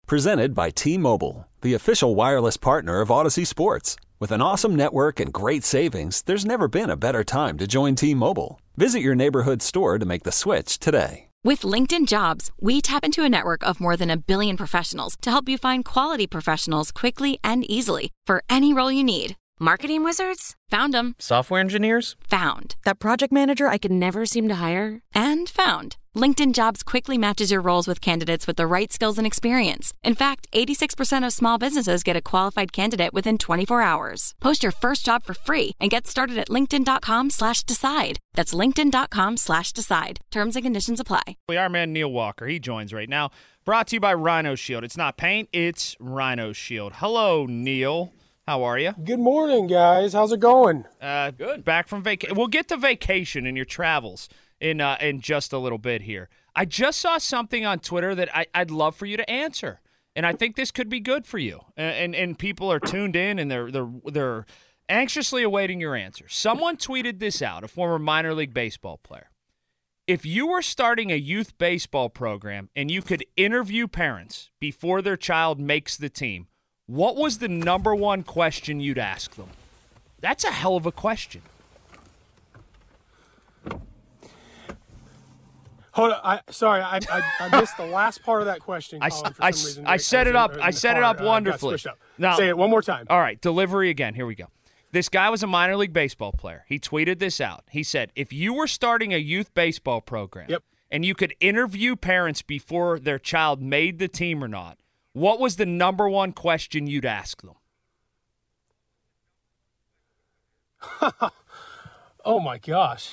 Presented by T-Mobile, the official wireless partner of Odyssey Sports. With an awesome network and great savings, there's never been a better time to join T-Mobile. Visit your neighborhood store to make the switch today. With LinkedIn Jobs, we tap into a network of more than 1 billion professionals to help you find quality professionals quickly and easily for any role you need. Marketing wizards? Found them. Software engineers? Found. That project manager I could never seem to hire? And found. LinkedIn Jobs quickly matches your roles with candidates with the right skills and experience. In fact, 86% of small businesses get a qualified candidate within 24 hours. Post your first job for free and get started at linkedin.com/decide. That's linkedin.com/decide. Terms and conditions apply. Our man Neil Walker, he joins right now. Brought to you by Rhino Shield. It's not paint, it's Rhino Shield. Hello, Neil. How are you? Good morning, guys. How's it going? Good. Back from vacation. We'll get to vacation and your travels in just a little bit here. I just saw something on Twitter that I'd love for you to answer, and I think this could be good for you. And people are tuned in and they're anxiously awaiting your answer. Someone tweeted this out, a former minor league baseball player. If you were starting a youth baseball program and you could interview parents before their child makes the team, what was the number one question you'd ask them? That's a hell of a question. Hold on. I missed the last part of that question. Colin, for some reason. I set it up. I set it up wonderfully. Now, say it one more time. All right, delivery again. Here we go. This guy was a minor league baseball player. He tweeted this out. He said, if you were starting a youth baseball program and you could interview parents before their child made the team or not, what was the number one question you'd ask them? Oh my gosh.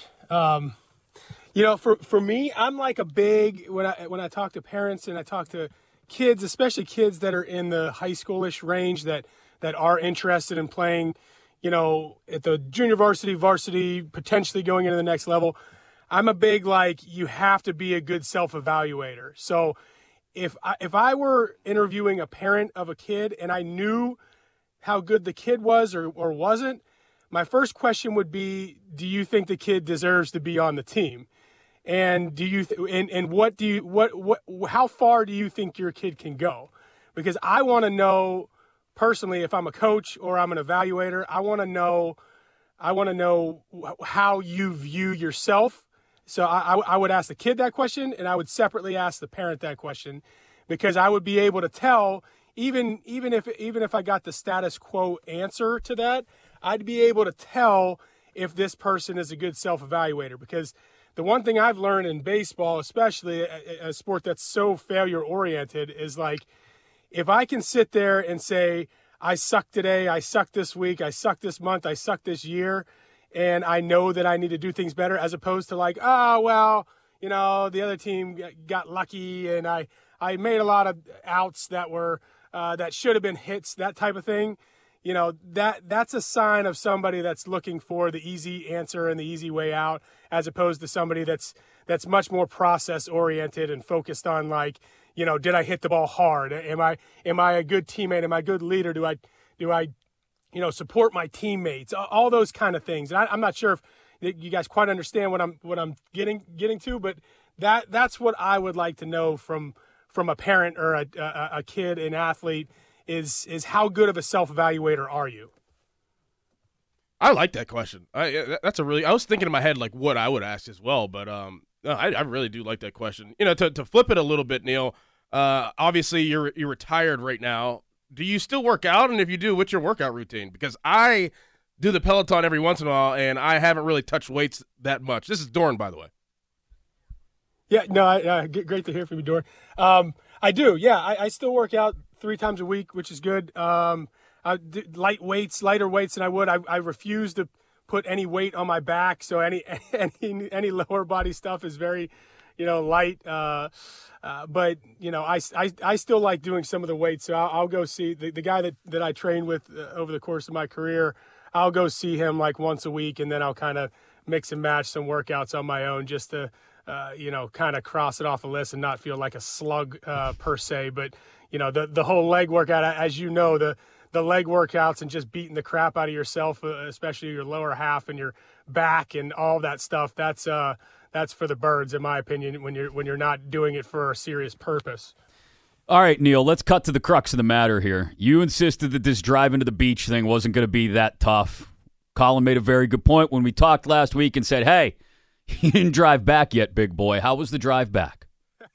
For me, I'm like a big, when I talk to parents and I talk to kids, especially kids that are in the high schoolish range that are interested in playing, at the junior varsity, potentially going into the next level. I'm a big, you have to be a good self-evaluator. So if I were interviewing a parent of a kid and I knew how good the kid was or wasn't, my first question would be, do you think the kid deserves to be on the team? And how far do you think your kid can go? Because I want to know personally, if I'm a coach or I'm an evaluator, I want to know how you view yourself. So I would ask the kid that question, and I would separately ask the parent that question, because I would be able to tell, even if I got the status quo answer to that, I'd be able to tell if this person is a good self-evaluator. Because the one thing I've learned in baseball, especially a sport that's so failure-oriented, is if I can sit there and say, I suck today, I suck this week, I suck this month, I suck this year, and I know that I need to do things better, as opposed to the other team got lucky and I made a lot of outs that were that should have been hits, that type of thing. That's a sign of somebody that's looking for the easy answer and the easy way out, as opposed to somebody that's much more process oriented and focused on did I hit the ball hard? Am I a good teammate? Am I a good leader? Do I support my teammates? All those kind of things. And I'm not sure if you guys quite understand what I'm getting to, but that's what I would like to know from a parent or a kid, an athlete, is how good of a self-evaluator are you? I like that question. I was thinking in my head what I would ask as well, but I really do like that question. To flip it a little bit, Neil. Obviously you're retired right now. Do you still work out? And if you do, what's your workout routine? Because I do the Peloton every once in a while, and I haven't really touched weights that much. This is Doran, by the way. Yeah, no, great to hear from you, Doran. I do. Yeah, I still work out 3 times a week, which is good. I do lighter weights than I would. I refuse to put any weight on my back, so any lower body stuff is very, light. But I still like doing some of the weights. So I'll go see the guy that I train with over the course of my career. I'll go see him once a week, and then I'll kind of mix and match some workouts on my own just to, kind of cross it off the list and not feel like a slug per se. But, the whole leg workout, as you know, the leg workouts and just beating the crap out of yourself, especially your lower half and your back and all that stuff, that's for the birds, in my opinion, when you're not doing it for a serious purpose. All right, Neil, let's cut to the crux of the matter here. You insisted that this drive into the beach thing wasn't going to be that tough. Colin made a very good point when we talked last week and said, hey, you didn't drive back yet, big boy. How was the drive back?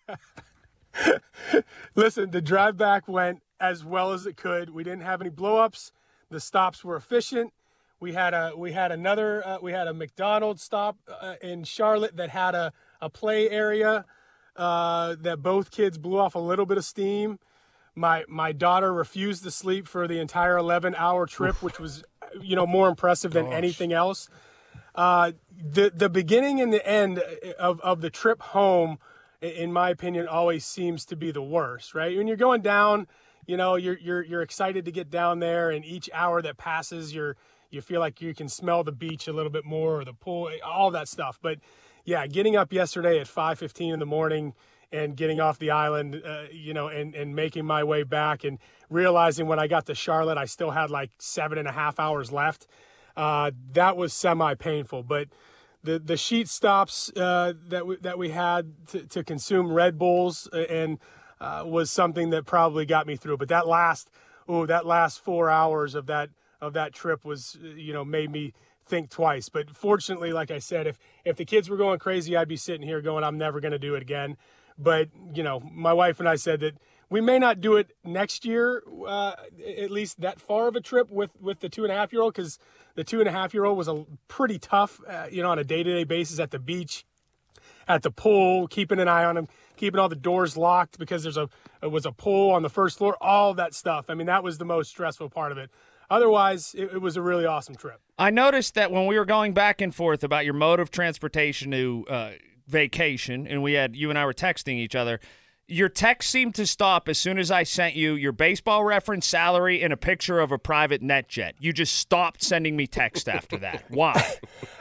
Listen, the drive back went as well as it could. We didn't have any blow-ups. The stops were efficient. We had a McDonald's stop in Charlotte that had a play area that both kids blew off a little bit of steam. My daughter refused to sleep for the entire 11-hour trip, which was, more impressive than anything else. The beginning and the end of the trip home, in my opinion, always seems to be the worst, right? When you're going down, you're excited to get down there, and each hour that passes, you feel like you can smell the beach a little bit more, or the pool, all that stuff. But yeah, getting up yesterday at 5:15 in the morning and getting off the island, and making my way back, and realizing when I got to Charlotte, I still had like 7.5 hours left. That was semi-painful. But the sheet stops that we had to consume Red Bulls and was something that probably got me through. But that last 4 hours of that trip was, made me think twice. But fortunately, like I said, if the kids were going crazy, I'd be sitting here going, I'm never going to do it again. But, my wife and I said that we may not do it next year, at least that far of a trip with the 2.5-year-old, because the 2.5-year-old was a pretty tough, on a day-to-day basis at the beach, at the pool, keeping an eye on him, keeping all the doors locked because it was a pool on the first floor, all that stuff. I mean, that was the most stressful part of it. Otherwise, it was a really awesome trip. I noticed that when we were going back and forth about your mode of transportation to vacation, and you and I were texting each other, your text seemed to stop as soon as I sent you your Baseball Reference salary and a picture of a private net jet. You just stopped sending me text after that. Why?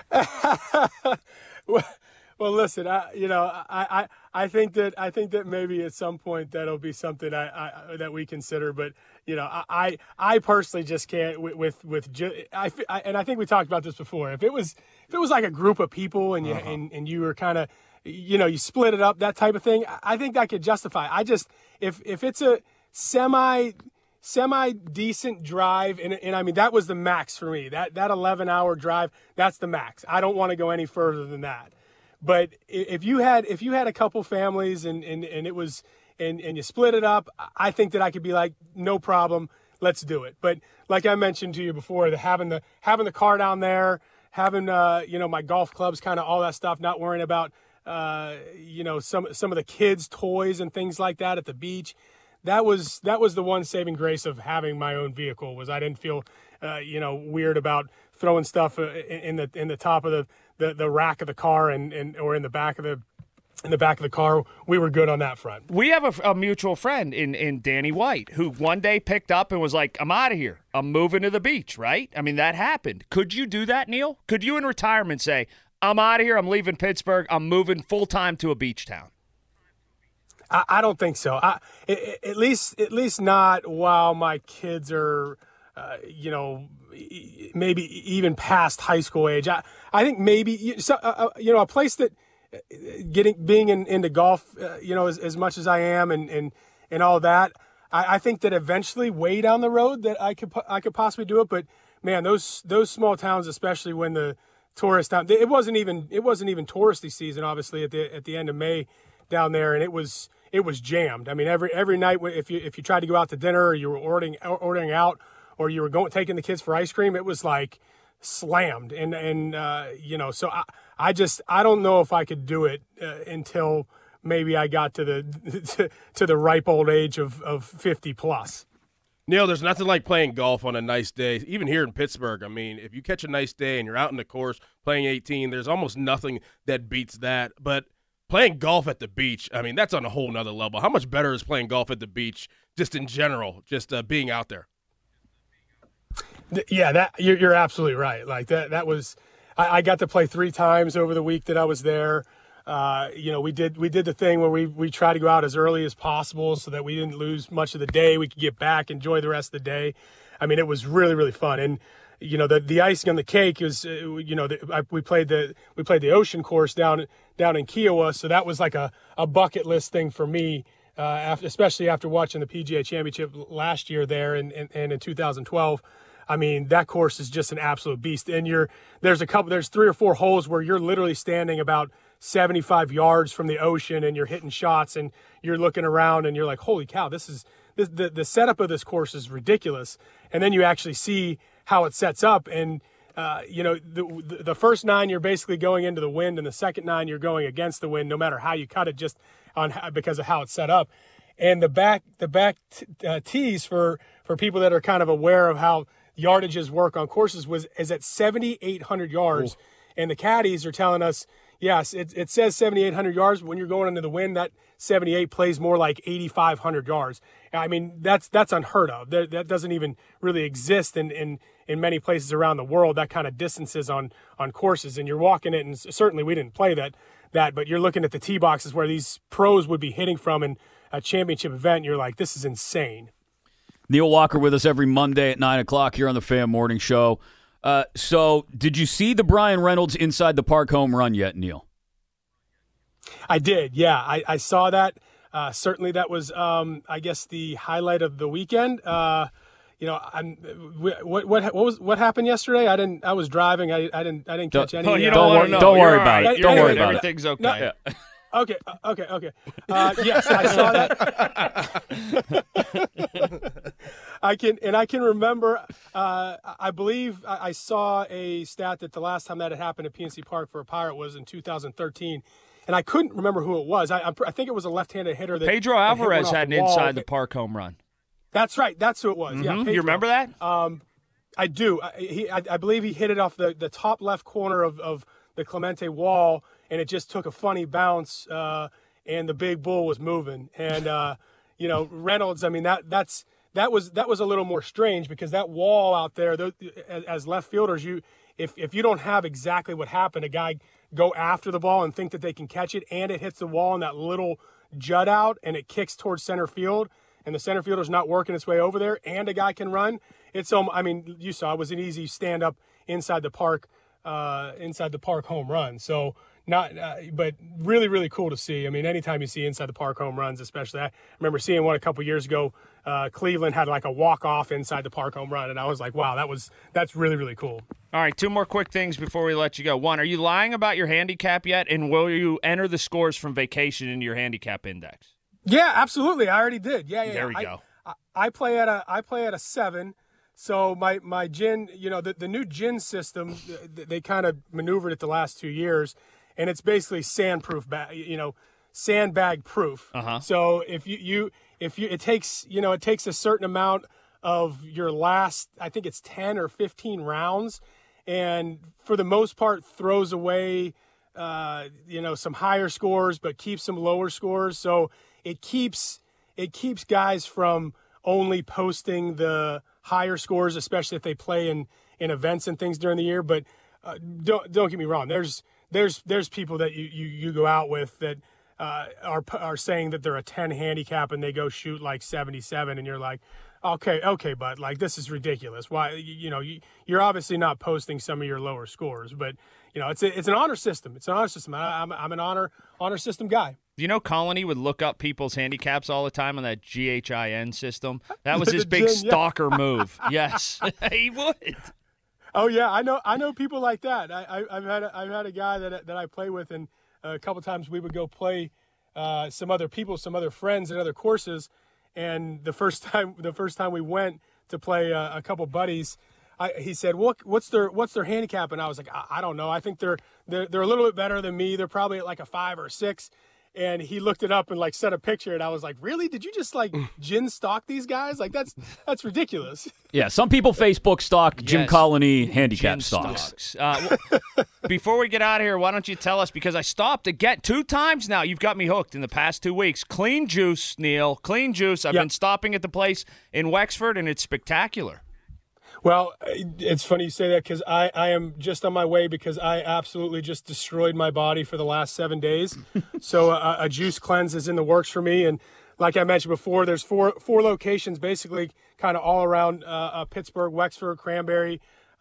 Well, listen, I think that maybe at some point that'll be something that we consider, but I personally just can't and I think we talked about this before. If it was like a group of people and you were kind of, you split it up, that type of thing, I think that could justify. If it's a semi decent drive, and I mean that was the max for me. That 11-hour drive, that's the max. I don't want to go any further than that. But if you had a couple families and it was and you split it up, I think that I could be like, no problem, let's do it. But like I mentioned to you before, having the car down there, having my golf clubs, kind of all that stuff, not worrying about some of the kids' toys and things like that at the beach. That was the one saving grace of having my own vehicle, was I didn't feel weird about throwing stuff in the top of the rack of the car or in the back of the car. We were good on that front. We have a mutual friend in Danny White who one day picked up and was like, I'm out of here. I'm moving to the beach, right? I mean, that happened. Could you do that, Neil? Could you in retirement say, I'm out of here, I'm leaving Pittsburgh, I'm moving full-time to a beach town? I don't think so. At least not while my kids are, maybe even past high school age. I think maybe a place that being into golf, as much as I am and all that. I think that eventually, way down the road, that I could possibly do it. But man, those small towns, especially when the tourist town, it wasn't even touristy season, obviously at the end of May down there, and it was jammed. I mean, every night if you tried to go out to dinner, or you were ordering out, or you were taking the kids for ice cream, it was like slammed. And so I don't know if I could do it until maybe I got to the ripe old age of 50 plus. Neil, there's nothing like playing golf on a nice day, even here in Pittsburgh. I mean, if you catch a nice day and you're out in the course playing 18, there's almost nothing that beats that. But playing golf at the beach, I mean, that's on a whole nother level. How much better is playing golf at the beach just in general, just being out there? Yeah, that you're absolutely right. Like that was, I got to play 3 times over the week that I was there. We did the thing where we try to go out as early as possible so that we didn't lose much of the day. We could get back, enjoy the rest of the day. I mean, it was really, really fun. And the icing on the cake is, we played the ocean course down in Kiowa, so that was like a bucket list thing for me especially after watching the PGA Championship last year there and in 2012. I mean, that course is just an absolute beast. And there's 3 or 4 holes where you're literally standing about 75 yards from the ocean and you're hitting shots and you're looking around and you're like, holy cow, the setup of this course is ridiculous. And then you actually see how it sets up. And, the first 9, you're basically going into the wind, and the second 9, you're going against the wind, no matter how you cut it, just because of how it's set up. And the back tees for people that are kind of aware of how yardages work on courses is at 7,800 yards. Ooh. And the caddies are telling us, yes, it says 7,800 yards, but when you're going into the wind, that 78 plays more like 8,500 yards. I mean, that's unheard of. That doesn't even really exist in many places around the world, that kind of distances on courses. And you're walking it, and certainly we didn't play that, but you're looking at the tee boxes where these pros would be hitting from in a championship event, and you're like, this is insane. Neil Walker with us every Monday at 9 o'clock here on the Fan Morning Show. So did you see the Brian Reynolds inside the park home run yet, Neil? I did, yeah. I saw that. Certainly that was, I guess, the highlight of the weekend. What happened yesterday? I was driving. I didn't catch any. Oh, you don't worry about it. Don't worry about it. Everything's okay. No, okay. Yes, I saw that. I can remember. I believe I saw a stat that the last time that had happened at PNC Park for a Pirate was in 2013, and I couldn't remember who it was. I think it was a left-handed hitter. Pedro Alvarez had an inside the park home run. That's right. That's who it was. Mm-hmm. Yeah, Pedro. You remember that? I do. I believe he hit it off the top left corner of the Clemente wall, and it just took a funny bounce, and the big bull was moving. And Reynolds. I mean, that was a little more strange because that wall out there, as left fielders, if you don't have exactly what happened, a guy go after the ball and think that they can catch it, and it hits the wall in that little jut out, and it kicks towards center field, and the center fielder's not working its way over there, and a guy can run. You saw it was an easy stand up inside the park home run. So but really, really cool to see. I mean, anytime you see inside the park home runs, especially, I remember seeing one a couple years ago. Cleveland had like a walk-off inside the park home run, and I was like, wow, that's really, really cool. All right, 2 more quick things before we let you go. 1, are you lying about your handicap yet, and will you enter the scores from vacation into your handicap index? Yeah, absolutely. I already did. Yeah. There we go. I play at a 7. So my gin, the new gin system, they kind of maneuvered it the last 2 years, and it's basically sandproof, sandbag proof. Uh-huh. So if it takes a certain amount of your last, I think it's 10 or 15 rounds, and for the most part throws away, some higher scores, but keeps some lower scores. So it keeps guys from only posting the higher scores, especially if they play in events and things during the year. But don't get me wrong. There's people that you go out with that are saying that they're a 10 handicap and they go shoot like 77, and you're like, okay, but like, this is ridiculous. Why? You're obviously not posting some of your lower scores, but it's an honor system. It's an honor system. I'm an honor system guy. You know, Colony would look up people's handicaps all the time on that GHIN system. That was his big stalker move. Yes, he would. Oh yeah, I know people like that. I've had a guy that I play with, and a couple times we would go play some other friends at other courses. And the first time we went to play a couple buddies, he said, "What's their handicap?" And I was like, "I don't know. I think they're a little bit better than me. They're probably at like a 5 or 6." And he looked it up and like sent a picture, and I was like, "Really? Did you just like gin stalk these guys? Like that's ridiculous." Yeah, some people Facebook stalk Jim Colony handicap Gin stocks. Before we get out of here, why don't you tell us, because I stopped again 2 times now. You've got me hooked in the past 2 weeks. Clean Juice, Neil. Clean Juice. I've been stopping at the place in Wexford, and it's spectacular. Well, it's funny you say that because I am just on my way because I absolutely just destroyed my body for the last 7 days. So a juice cleanse is in the works for me. And like I mentioned before, there's four locations basically kind of all around Pittsburgh, Wexford, Cranberry,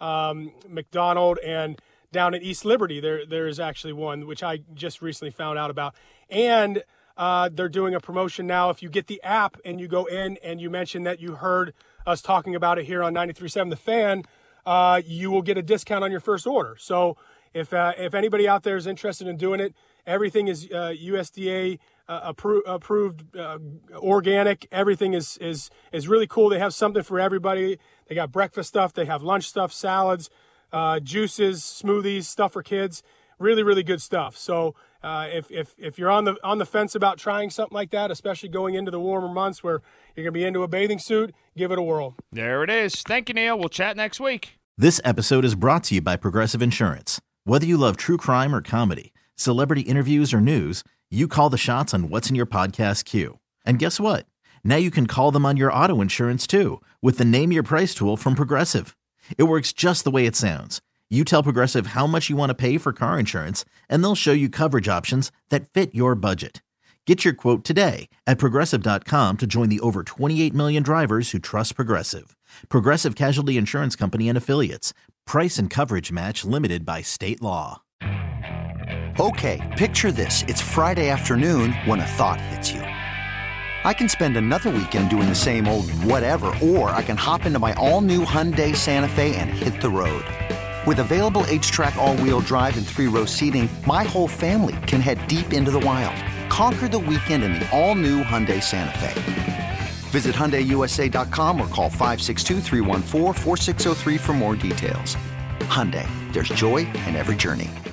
McDonald, and down in East Liberty. There is actually one, which I just recently found out about. And they're doing a promotion now. If you get the app and you go in and you mention that you heard us talking about it here on 93.7 The Fan, you will get a discount on your first order. So if anybody out there is interested in doing it, everything is USDA approved, organic. Everything is really cool. They have something for everybody. They got breakfast stuff. They have lunch stuff, salads, juices, smoothies, stuff for kids. Really, really good stuff. So if you're on the fence about trying something like that, especially going into the warmer months where you're going to be into a bathing suit, give it a whirl. There it is. Thank you, Neil. We'll chat next week. This episode is brought to you by Progressive Insurance. Whether you love true crime or comedy, celebrity interviews or news, you call the shots on what's in your podcast queue. And guess what? Now you can call them on your auto insurance too with the Name Your Price tool from Progressive. It works just the way it sounds. You tell Progressive how much you want to pay for car insurance, and they'll show you coverage options that fit your budget. Get your quote today at Progressive.com to join the over 28 million drivers who trust Progressive. Progressive Casualty Insurance Company and Affiliates. Price and coverage match limited by state law. Okay, picture this. It's Friday afternoon when a thought hits you. I can spend another weekend doing the same old whatever, or I can hop into my all-new Hyundai Santa Fe and hit the road. With available H-Track all-wheel drive and 3-row seating, my whole family can head deep into the wild. Conquer the weekend in the all-new Hyundai Santa Fe. Visit HyundaiUSA.com or call 562-314-4603 for more details. Hyundai, there's joy in every journey.